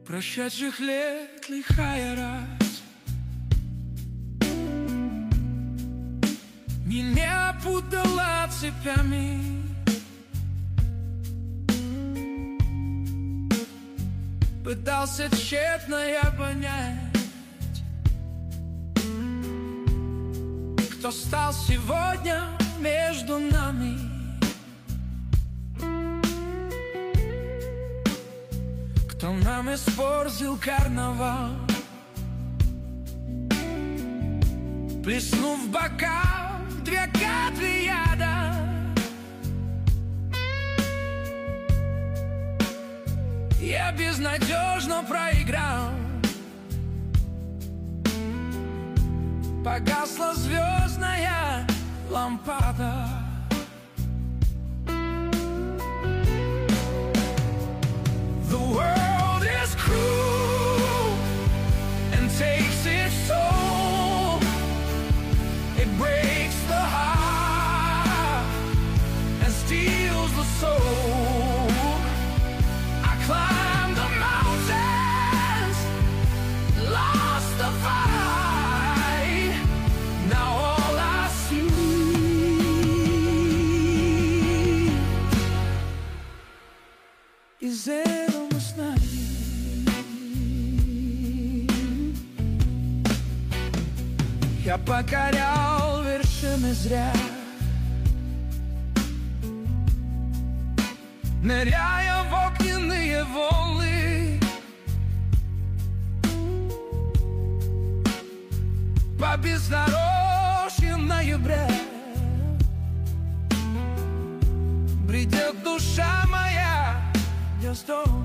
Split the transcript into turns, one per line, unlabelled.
прошедших лет лихая раз меня опутала цепями. Пытался тщетно я понять, кто стал сегодня между нами. Кто нам испортил карнавал, плеснув в бокал 2 капли яда. Я безнадежно проиграл, погасла звездная лампада. The world is cruel and takes its soul. It breaks the heart and steals the soul. I climbed the mountains, lost the fight. Now all I see is endless night. Я покорял вершины зря, ныряя в огненные волны, по бездорожью ноября. Бредет душа моя, где стол.